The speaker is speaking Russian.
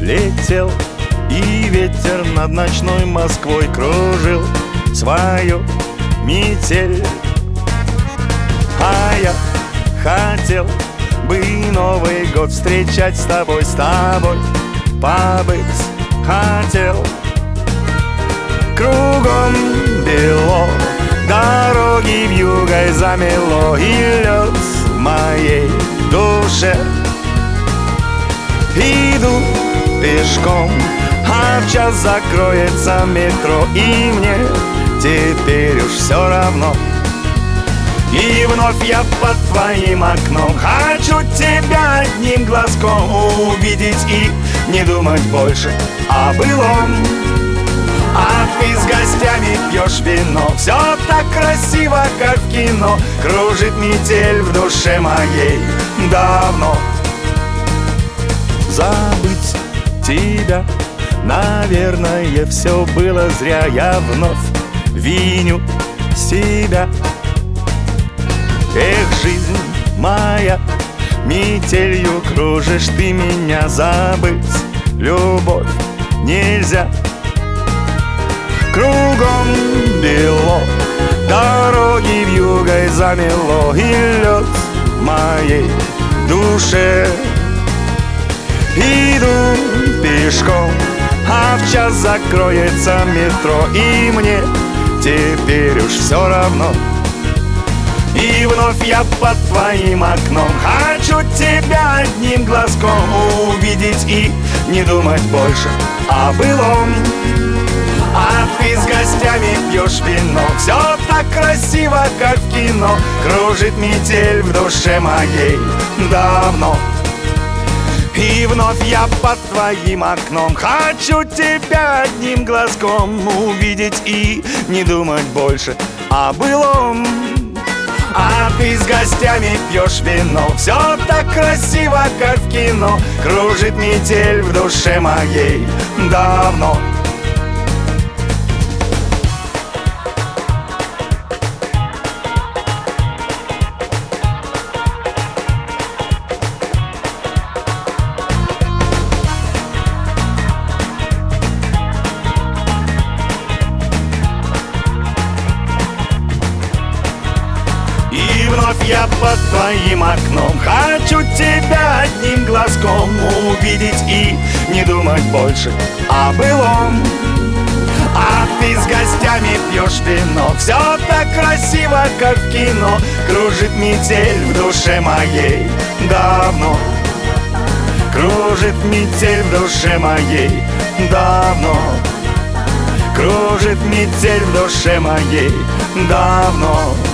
летел, и ветер над ночной Москвой кружил свою метель. А я хотел бы Новый год встречать с тобой побыть хотел. Кругом бело, дороги вьюгой замело, и лед в моей душе. Иду пешком, а в час закроется метро, и мне теперь уж все равно. И вновь я под твоим окном хочу тебя одним глазком увидеть и не думать больше о былом. А ты с гостями пьешь вино, все так красиво, как в кино. Кружит метель в душе моей давно. Забыть тебя, наверное, все было зря. Я вновь виню себя. Эх, жизнь моя, метелью кружишь ты меня. Забыть любовь нельзя. Кругом бело, дороги вьюгой замело, и лед в моей душе. Иду пешком, а в час закроется метро, и мне теперь уж все равно. И вновь я под твоим окном хочу тебя одним глазком увидеть и не думать больше о былом. А ты с гостями пьешь вино, все так красиво, как в кино. Кружит метель в душе моей давно. И вновь я под твоим окном хочу тебя одним глазком увидеть и не думать больше о былом. А ты с гостями пьешь вино, все так красиво, как в кино. Кружит метель в душе моей давно. И вновь я под твоим окном хочу тебя одним глазком увидеть и не думать больше о былом. А ты с гостями пьешь вино, все так красиво, как в кино. Кружит метель в душе моей давно. Кружит метель в душе моей давно. Кружит метель в душе моей давно.